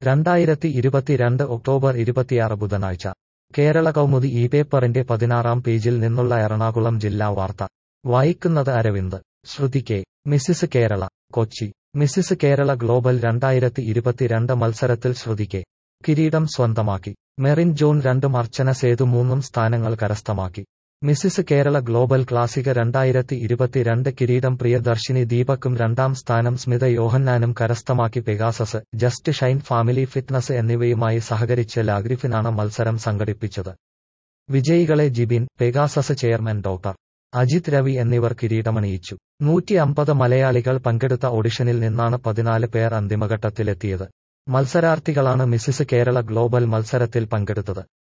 2022 October 26 ബുധനാഴ്ച കേരള കൗമുദി ഈ പേപ്പറിന്റെ 16-ാം പേജിൽ നിന്നുള്ള എറണാകുളം ജില്ലാ വാർത്ത വായിക്കുന്നത് Aravind. Shruthi K. Mrs Kerala. Kochi. Mrs Kerala global 2022 മത്സരത്തിൽ ശ്രുതി കെ. കിരീടം സ്വന്തമാക്കി. മെറിൻ ജോൺ 2ഉം അർച്ചന സേതു 3ഉം സ്ഥാനങ്ങൾ കരസ്ഥമാക്കി. മിസിസ് കേരള ഗ്ലോബൽ ക്ലാസിക 2022 കിരീടം പ്രിയദർശിനി ദീപക്കും 2ആം സ്ഥാനം സ്മിത യോഹന്നാനും കരസ്ഥമാക്കി. Pegasus, just Shine family fitness എന്നിവയുമായി സഹകരിച്ച് ലാഗ്രിഫിനാണ് മത്സരം സംഘടിപ്പിച്ചത്. വിജയികളെ Jibin, Pegasus chairman doctor Ajith Ravi എന്നിവർ കിരീടമണിയിച്ചു. 150 മലയാളികൾ പങ്കെടുത്ത ഓഡിഷനിൽ നിന്നാണ് 14 പേർ അന്തിമഘട്ടത്തിലെത്തിയത്. മത്സരാർത്ഥികളാണ് മിസിസ് കേരള ഗ്ലോബൽ മത്സരത്തിൽ പങ്കെടുത്തത്.